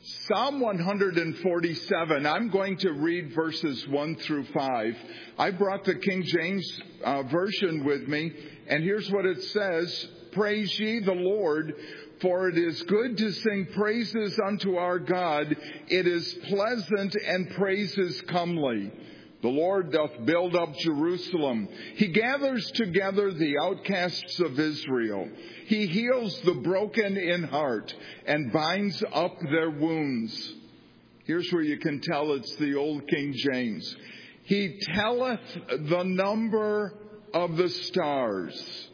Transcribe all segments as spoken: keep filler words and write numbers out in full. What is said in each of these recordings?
Psalm one forty-seven, I'm going to read verses one through five. I brought the King James uh, Version with me, and here's what it says. Praise ye the Lord, for it is good to sing praises unto our God. It is pleasant and praises comely. The Lord doth build up Jerusalem. He gathers together the outcasts of Israel. He heals the broken in heart and binds up their wounds. Here's where you can tell it's the old King James. He telleth the number of the stars.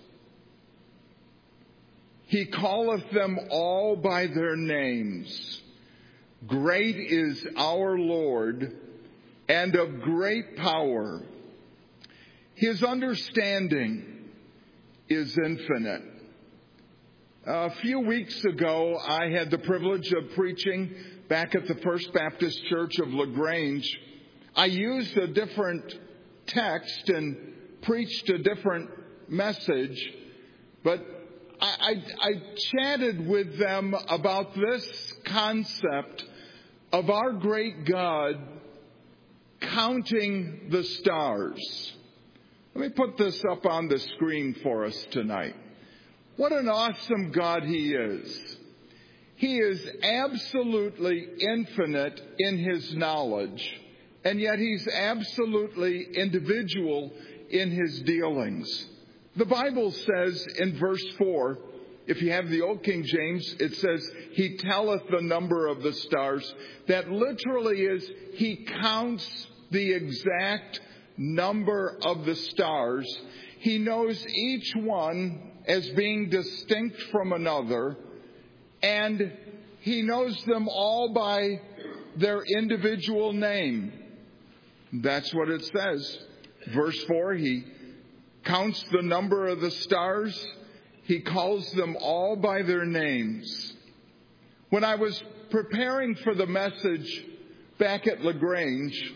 He calleth them all by their names. Great is our Lord, and of great power. His understanding is infinite. A few weeks ago, I had the privilege of preaching back at the First Baptist Church of LaGrange. I used a different text and preached a different message, but I, I, I chatted with them about this concept of our great God counting the stars. Let me put this up on the screen for us tonight. What an awesome God He is. He is absolutely infinite in His knowledge, and yet He's absolutely individual in His dealings. The Bible says in verse four, if you have the old King James, it says, He telleth the number of the stars. That literally is, He counts the exact number of the stars. He knows each one as being distinct from another, and He knows them all by their individual name. That's what it says. Verse four, He counts the number of the stars. He calls them all by their names. When I was preparing for the message back at LaGrange,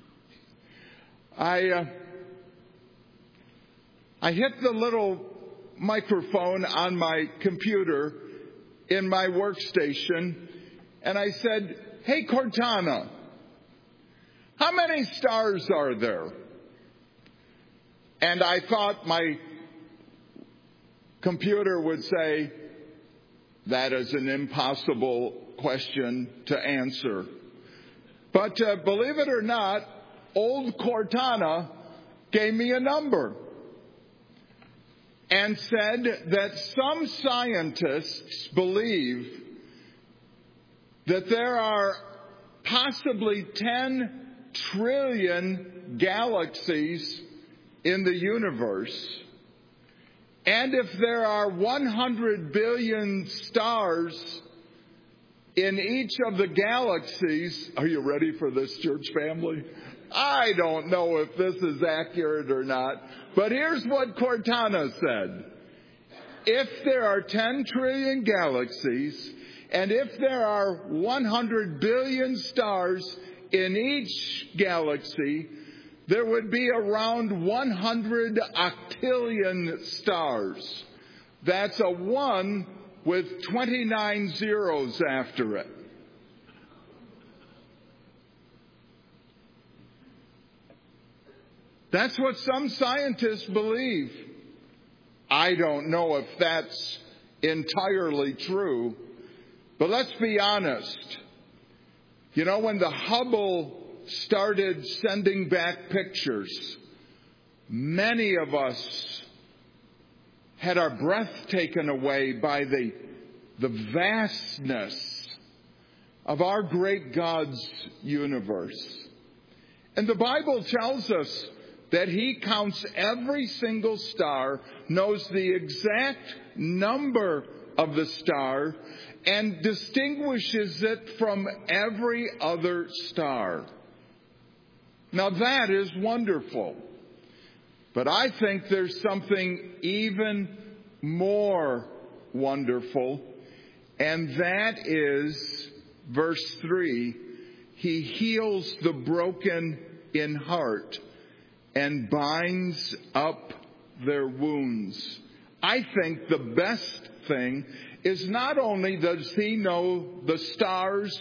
I uh, I hit the little microphone on my computer in my workstation, and I said, "Hey, Cortana, how many stars are there?" And I thought my computer would say, "That is an impossible question to answer." But uh, believe it or not, old Cortana gave me a number and said that some scientists believe that there are possibly ten trillion galaxies in the universe. And if there are one hundred billion stars in each of the galaxies, are you ready for this, church family? I don't know if this is accurate or not, but here's what Cortana said. If there are ten trillion galaxies, and if there are one hundred billion stars in each galaxy, there would be around one hundred octillion stars. That's a one with twenty-nine zeros after it. That's what some scientists believe. I don't know if that's entirely true, but let's be honest. You know, when the Hubble started sending back pictures, many of us had our breath taken away by the, the vastness of our great God's universe. And the Bible tells us that He counts every single star, knows the exact number of the star, and distinguishes it from every other star. Now that is wonderful. But I think there's something even more wonderful, and that is verse three. He heals the broken in heart and binds up their wounds. I think the best thing is not only does He know the stars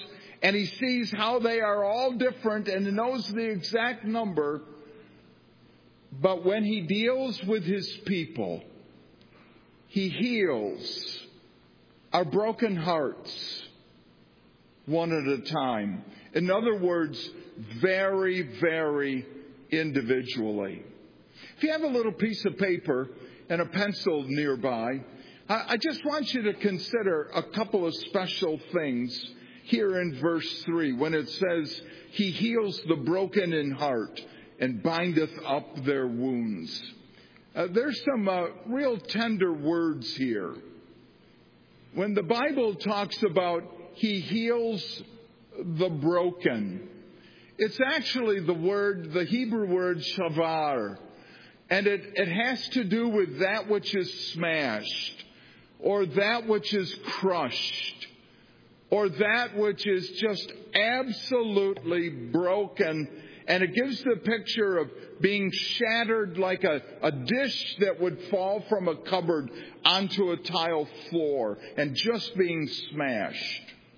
and He sees how they are all different and knows the exact number. But when He deals with His people, He heals our broken hearts one at a time. In other words, very, very individually. If you have a little piece of paper and a pencil nearby, I just want you to consider a couple of special things here in verse three when it says, He heals the broken in heart and bindeth up their wounds. Uh, there's some uh, real tender words here. When the Bible talks about He heals the broken, it's actually the word, the Hebrew word shavar. And it, it has to do with that which is smashed, or that which is crushed, or that which is just absolutely broken. And it gives the picture of being shattered like a, a dish that would fall from a cupboard onto a tile floor and just being smashed.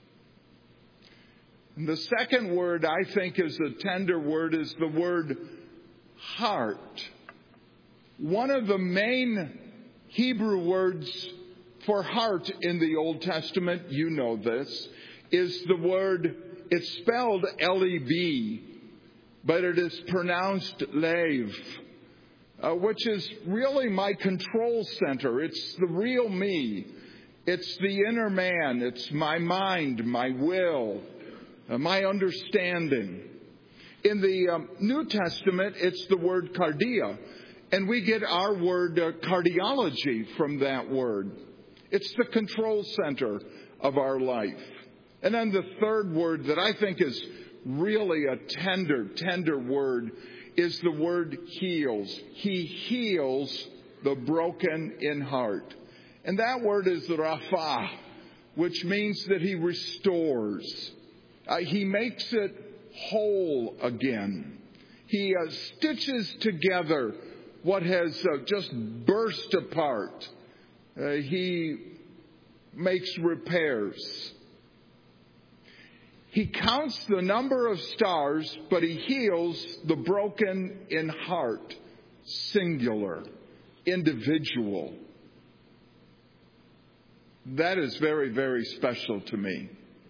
And the second word I think is a tender word is the word heart. One of the main Hebrew words for heart in the Old Testament, you know this, is the word, it's spelled L E V, but it is pronounced lev, uh, which is really my control center. It's the real me. It's the inner man. It's my mind, my will, uh, my understanding. In the um, New Testament, it's the word cardia, and we get our word uh, cardiology from that word. It's the control center of our life. And then the third word that I think is really a tender, tender word is the word heals. He heals the broken in heart. And that word is rapha, which means that He restores. Uh, he makes it whole again. He uh, stitches together what has uh, just burst apart. Uh, he makes repairs. He counts the number of stars, but He heals the broken in heart. Singular. Individual. That is very, very special to me.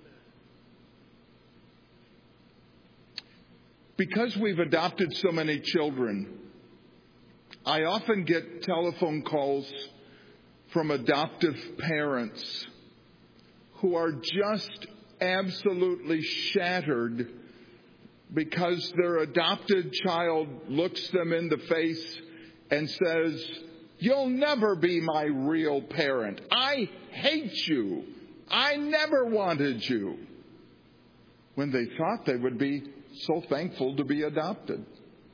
Because we've adopted so many children, I often get telephone calls from adoptive parents who are just absolutely shattered because their adopted child looks them in the face and says, "You'll never be my real parent. I hate you. I never wanted you." When they thought they would be so thankful to be adopted.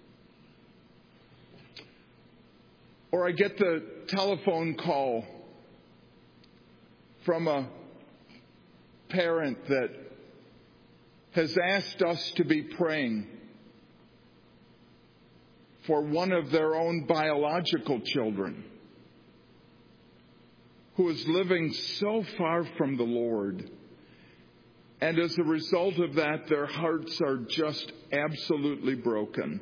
Or I get the telephone call from a parent that has asked us to be praying for one of their own biological children who is living so far from the Lord. And as a result of that, their hearts are just absolutely broken.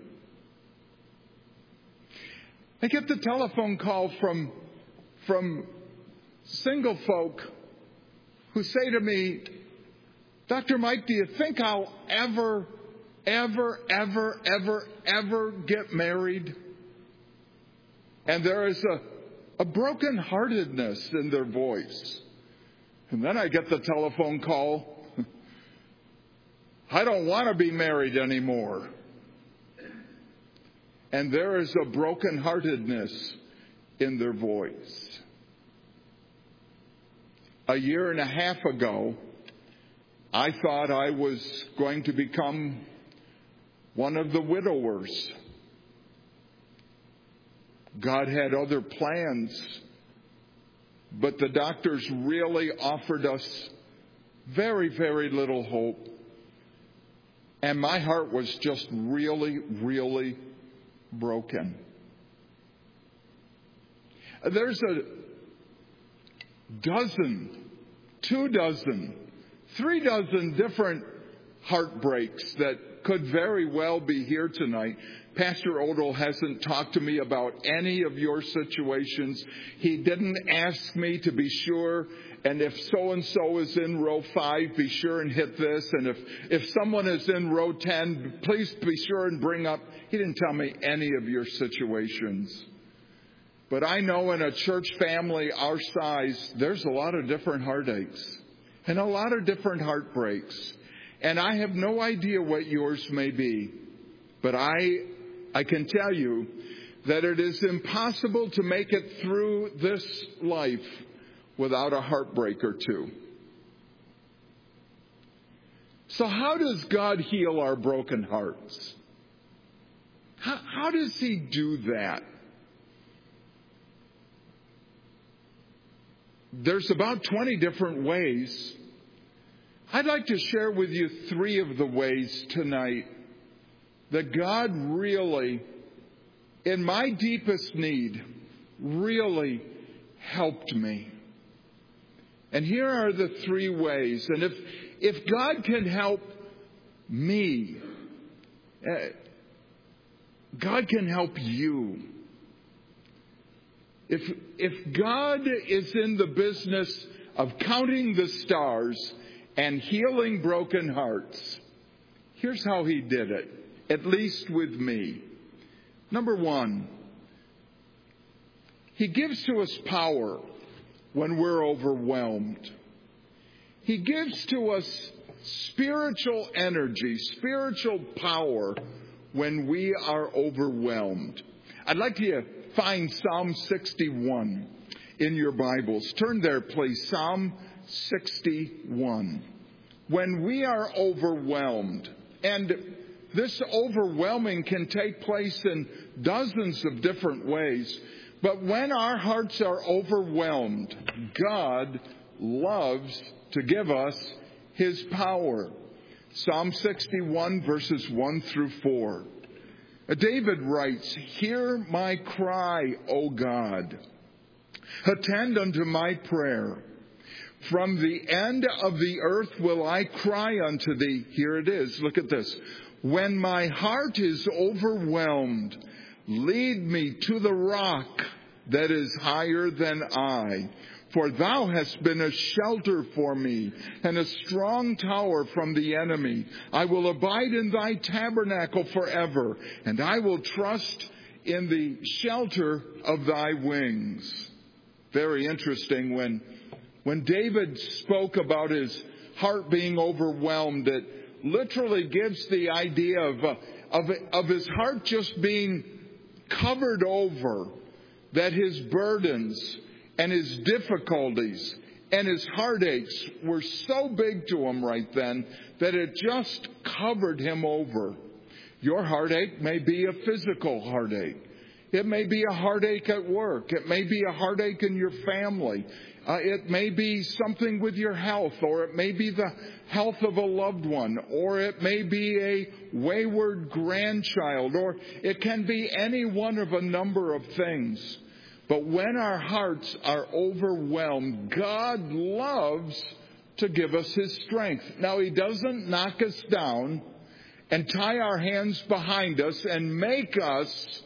I get the telephone call from, from single folk who say to me, "Doctor Mike, do you think I'll ever, ever, ever, ever, ever get married?" And there is a, a brokenheartedness in their voice. And then I get the telephone call, "I don't want to be married anymore." And there is a brokenheartedness in their voice. A year and a half ago, I thought I was going to become one of the widowers. God had other plans, but the doctors really offered us very, very little hope. And my heart was just really, really broken. There's a dozen, two dozen, three dozen different heartbreaks that could very well be here tonight. Pastor Odell hasn't talked to me about any of your situations. He didn't ask me to be sure, and if so-and-so is in row five, be sure and hit this. And if, if someone is in row ten, please be sure and bring up. He didn't tell me any of your situations. But I know in a church family our size, there's a lot of different heartaches and a lot of different heartbreaks. And I have no idea what yours may be. But I, I can tell you that it is impossible to make it through this life without a heartbreak or two. So how does God heal our broken hearts? How, how does He do that? There's about twenty different ways. I'd like to share with you three of the ways tonight that God really, in my deepest need, really helped me. And here are the three ways. And if if God can help me, uh, God can help you. If if God is in the business of counting the stars and healing broken hearts, here's how He did it, at least with me. Number one, He gives to us power when we're overwhelmed. He gives to us spiritual energy, spiritual power when we are overwhelmed. I'd like you to find Psalm sixty-one in your Bibles. Turn there, please. Psalm sixty-one. When we are overwhelmed, and this overwhelming can take place in dozens of different ways, but when our hearts are overwhelmed, God loves to give us His power. Psalm sixty-one, verses one through four. David writes, "Hear my cry, O God. Attend unto my prayer. From the end of the earth will I cry unto thee." Here it is. Look at this. "When my heart is overwhelmed, lead me to the rock that is higher than I. For thou hast been a shelter for me and a strong tower from the enemy. I will abide in thy tabernacle forever, and I will trust in the shelter of thy wings." Very interesting. When, when David spoke about his heart being overwhelmed, it literally gives the idea of, uh, of, of his heart just being covered over, that his burdens and his difficulties and his heartaches were so big to him right then that it just covered him over. Your heartache may be a physical heartache. It may be a heartache at work. It may be a heartache in your family. Uh, it may be something with your health, or it may be the health of a loved one, or it may be a wayward grandchild, or it can be any one of a number of things. But when our hearts are overwhelmed, God loves to give us His strength. Now, He doesn't knock us down and tie our hands behind us and make us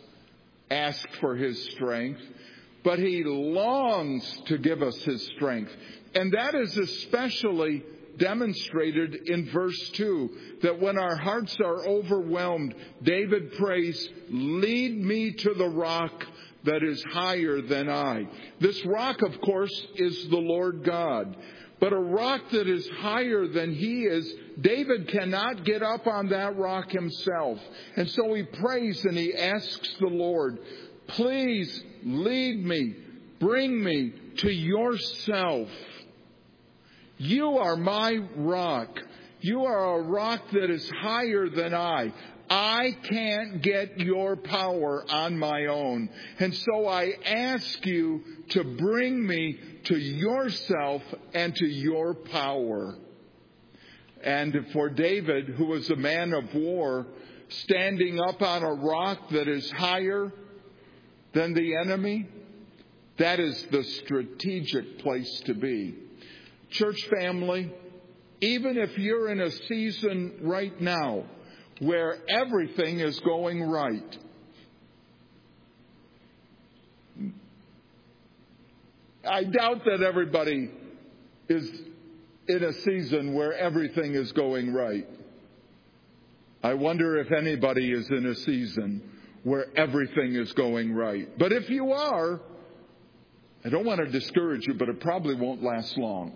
ask for His strength, but He longs to give us His strength. And that is especially demonstrated in verse two, that when our hearts are overwhelmed, David prays, "Lead me to the rock that is higher than I." This rock, of course, is the Lord God. But a rock that is higher than He is, David cannot get up on that rock himself. And so he prays and he asks the Lord, "Please lead me, bring me to yourself. You are my rock. You are a rock that is higher than I. I can't get your power on my own. And so I ask you to bring me to yourself and to your power." And for David, who was a man of war, standing up on a rock that is higher than the enemy, that is the strategic place to be. Church family, even if you're in a season right now where everything is going right. I doubt that everybody is in a season where everything is going right. I wonder if anybody is in a season where everything is going right. But if you are, I don't want to discourage you, but it probably won't last long.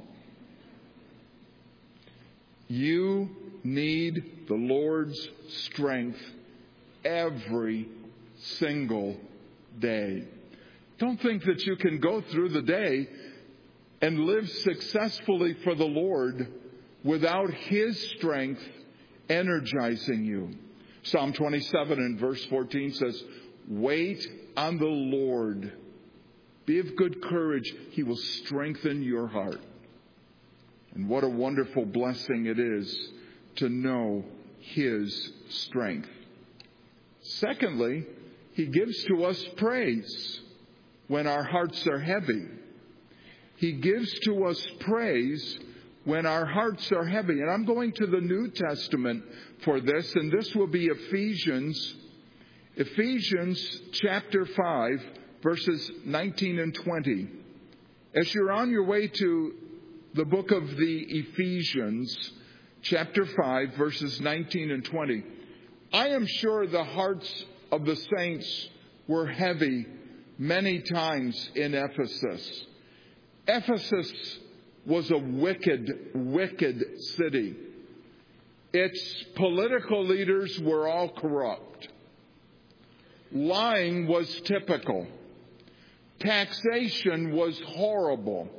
You need the Lord's strength every single day. Don't think that you can go through the day and live successfully for the Lord without His strength energizing you. Psalm twenty-seven and verse fourteen says, "Wait on the Lord. Be of good courage. He will strengthen your heart." And what a wonderful blessing it is to know His strength. Secondly, He gives to us praise when our hearts are heavy. He gives to us praise when our hearts are heavy. And I'm going to the New Testament for this, and this will be Ephesians, Ephesians chapter five, verses nineteen and twenty. As you're on your way to the book of the Ephesians, chapter five, verses nineteen and twenty, I am sure the hearts of the saints were heavy many times in Ephesus. Ephesus was a wicked, wicked city. Its political leaders were all corrupt. Lying was typical. Taxation was horrible.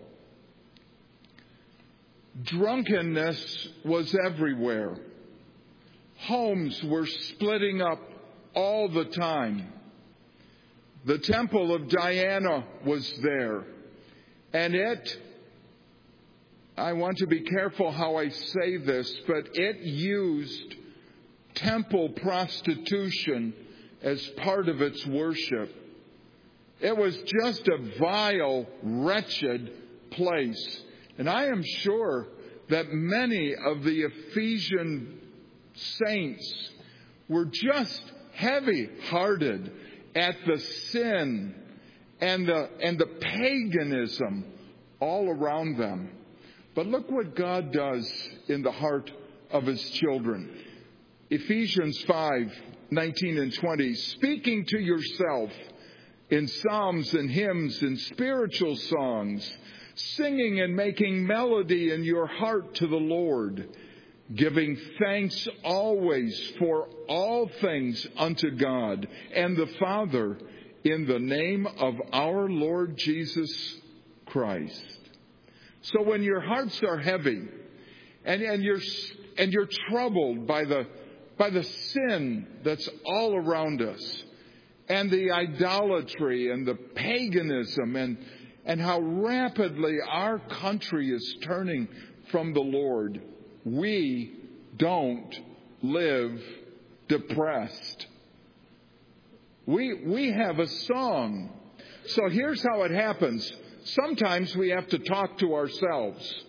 Drunkenness was everywhere. Homes were splitting up all the time. The temple of Diana was there. And it, I want to be careful how I say this, but it used temple prostitution as part of its worship. It was just a vile, wretched place. And I am sure that many of the Ephesian saints were just heavy-hearted at the sin and the, and the paganism all around them. But look what God does in the heart of His children. Ephesians five, nineteen and twenty, "Speaking to yourself in psalms and hymns and spiritual songs, singing and making melody in your heart to the Lord, giving thanks always for all things unto God and the Father, in the name of our Lord Jesus Christ." So when your hearts are heavy and, and you're and you're troubled by the by the sin that's all around us, and the idolatry and the paganism, and and how rapidly our country is turning from the Lord, we don't live depressed. We, we have a song. So here's how it happens. Sometimes we have to talk to ourselves.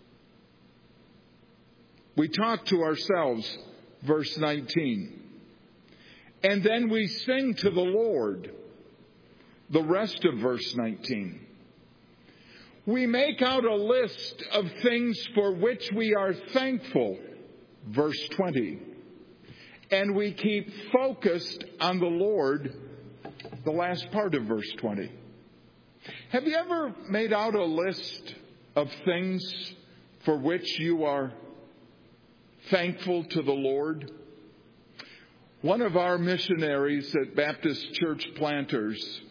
We talk to ourselves, verse nineteen. And then we sing to the Lord, the rest of verse nineteen. We make out a list of things for which we are thankful, verse twenty. And we keep focused on the Lord, the last part of verse twenty. Have you ever made out a list of things for which you are thankful to the Lord? One of our missionaries at Baptist Church Planters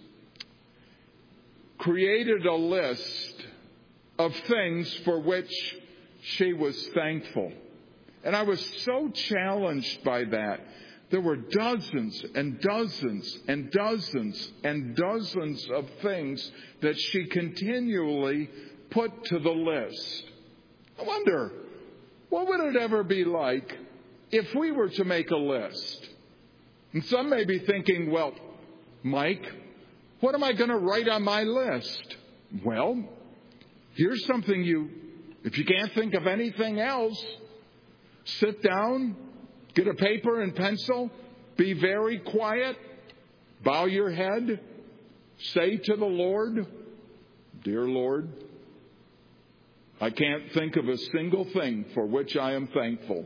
created a list of things for which she was thankful. And I was so challenged by that. There were dozens and dozens and dozens and dozens of things that she continually put to the list. I wonder, what would it ever be like if we were to make a list? And some may be thinking, well, Mike, what am I going to write on my list? Well, here's something you If you can't think of anything else, sit down, get a paper and pencil, be very quiet, bow your head, say to the Lord, "Dear Lord, I can't think of a single thing for which I am thankful.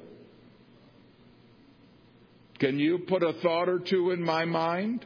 Can you put a thought or two in my mind?"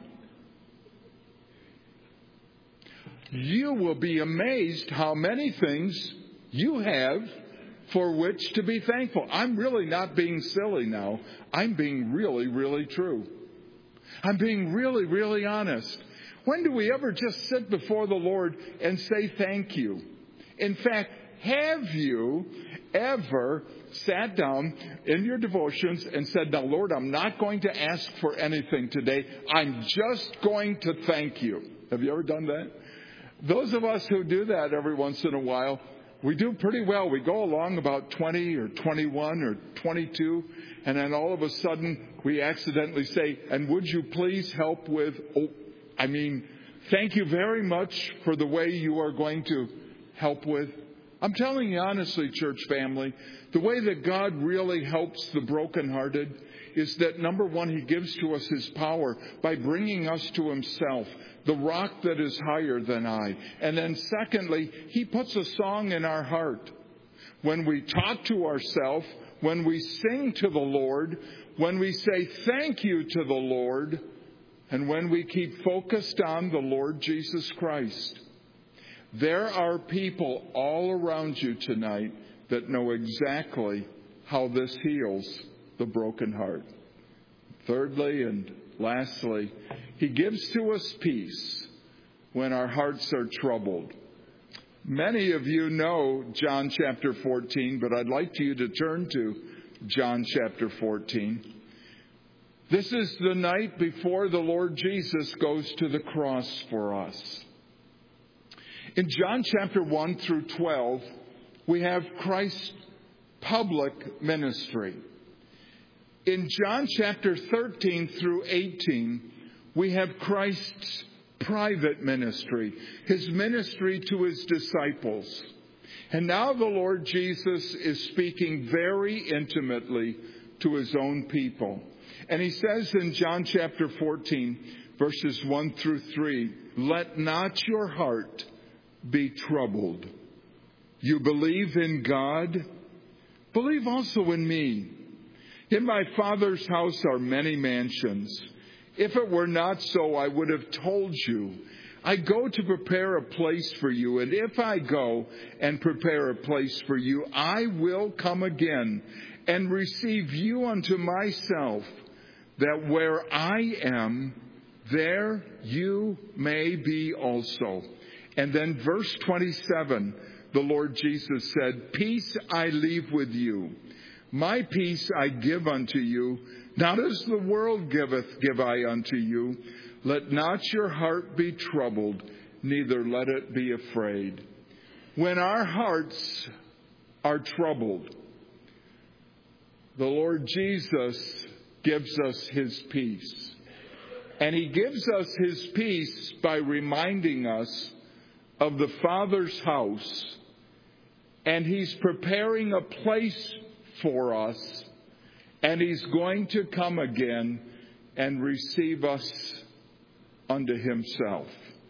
You will be amazed how many things you have for which to be thankful. I'm really not being silly now. I'm being really, really true. I'm being really, really honest. When do we ever just sit before the Lord and say thank you? In fact, have you ever sat down in your devotions and said, "Now, Lord, I'm not going to ask for anything today. I'm just going to thank you"? Have you ever done that? Those of us who do that every once in a while, we do pretty well. We go along about twenty or twenty-one or twenty-two, and then all of a sudden we accidentally say, "And would you please help with," oh, I mean, thank you very much for the way you are going to help with. I'm telling you honestly, church family, the way that God really helps the brokenhearted is that, number one, He gives to us His power by bringing us to Himself, the rock that is higher than I. And then secondly, He puts a song in our heart. When we talk to ourselves, when we sing to the Lord, when we say thank you to the Lord, and when we keep focused on the Lord Jesus Christ. There are people all around you tonight that know exactly how this heals the broken heart. Thirdly and lastly, He gives to us peace when our hearts are troubled. Many of you know John chapter fourteen, but I'd like you to turn to John chapter fourteen. This is the night before the Lord Jesus goes to the cross for us. In John chapter one through twelve, we have Christ's public ministry. In John chapter thirteen through eighteen, we have Christ's private ministry, His ministry to His disciples. And now the Lord Jesus is speaking very intimately to His own people. And He says in John chapter fourteen, verses one through three, "Let not your heart be troubled. You believe in God, believe also in me. In my Father's house are many mansions. If it were not so, I would have told you. I go to prepare a place for you, and if I go and prepare a place for you, I will come again and receive you unto myself, that where I am, there you may be also." And then verse twenty-seven, the Lord Jesus said, "Peace I leave with you. My peace I give unto you. Not as the world giveth, give I unto you. Let not your heart be troubled, neither let it be afraid." When our hearts are troubled, the Lord Jesus gives us His peace. And He gives us His peace by reminding us of the Father's house. And He's preparing a place for us. And He's going to come again and receive us unto Himself.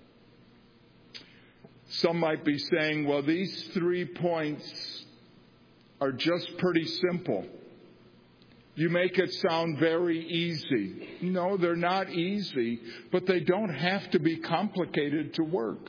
Some might be saying, well, these three points are just pretty simple. You make it sound very easy. No, they're not easy, but they don't have to be complicated to work.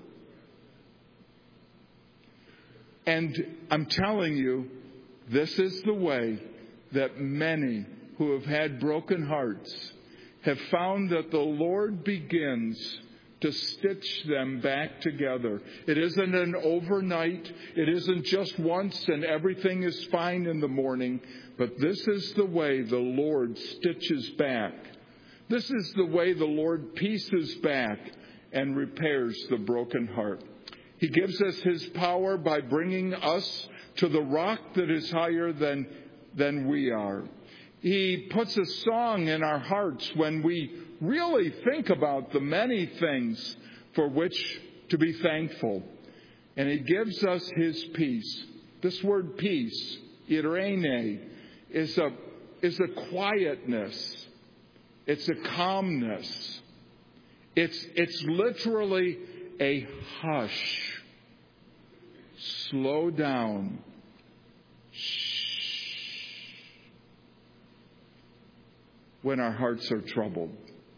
And I'm telling you, this is the way that many who have had broken hearts have found that the Lord begins to stitch them back together. It isn't an overnight. It isn't just once and everything is fine in the morning. But this is the way the Lord stitches back. This is the way the Lord pieces back and repairs the broken heart. He gives us His power by bringing us to the rock that is higher than, than we are. He puts a song in our hearts when we really think about the many things for which to be thankful. And He gives us His peace This word peace, irene, is a, is a quietness. It's a calmness. It's, it's literally a hush. Slow down. Shh. When our hearts are troubled.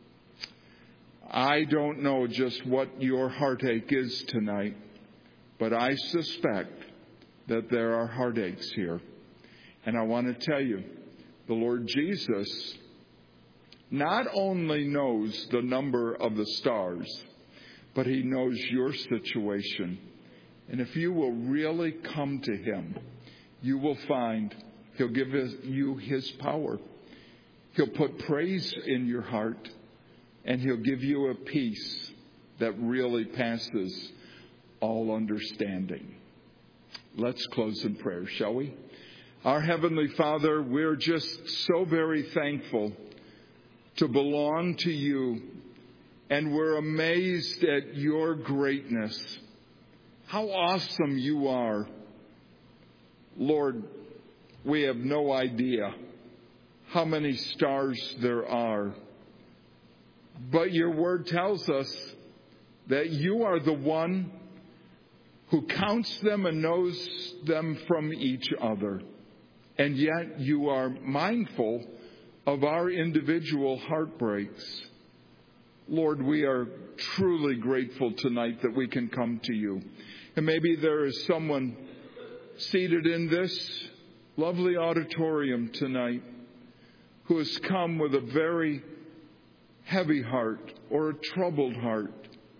I don't know just what your heartache is tonight, but I suspect that there are heartaches here. And I want to tell you, the Lord Jesus not only knows the number of the stars, but He knows your situation. And if you will really come to Him, you will find He'll give you His power. He'll put praise in your heart, and He'll give you a peace that really passes all understanding. Let's close in prayer, shall we? Our Heavenly Father, we're just so very thankful to belong to you, and we're amazed at your greatness. How awesome you are. Lord, we have no idea how many stars there are, but your word tells us that you are the one who counts them and knows them from each other. And yet you are mindful of our individual heartbreaks. Lord, we are truly grateful tonight that we can come to you. And maybe there is someone seated in this lovely auditorium tonight who has come with a very heavy heart or a troubled heart,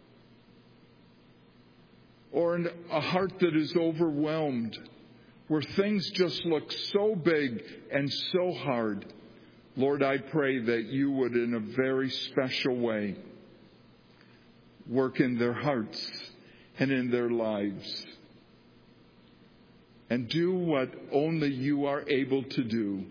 or an, a heart that is overwhelmed, where things just look so big and so hard. Lord, I pray that you would, in a very special way, work in their hearts and in their lives, and do what only you are able to do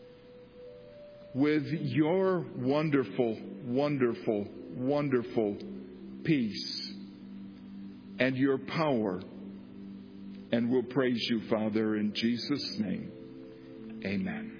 with your wonderful, wonderful, wonderful peace and your power. And we'll praise you, Father, in Jesus' name. Amen.